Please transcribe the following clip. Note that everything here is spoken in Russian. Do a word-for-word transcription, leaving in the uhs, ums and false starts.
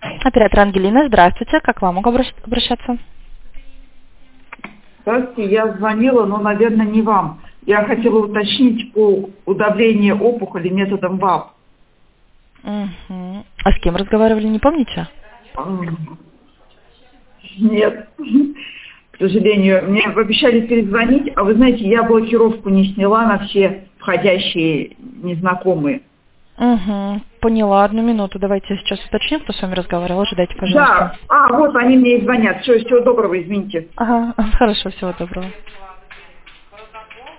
Оператор Ангелина, здравствуйте. Как к вам могу обращ- обращаться? Здравствуйте, я звонила, но, наверное, не вам. Я хотела уточнить по удавлению опухоли методом ВАП. Угу. А с кем разговаривали, не помните? М, Нет, к сожалению. Мне обещали перезвонить, а вы знаете, я блокировку не сняла на все входящие незнакомые. Угу. Поняла. Одну минуту. Давайте я сейчас уточню, кто с вами разговаривал. Ожидайте, пожалуйста. Да, а, вот они мне и звонят. Все, всего доброго, извините. Ага. Хорошо, всего доброго.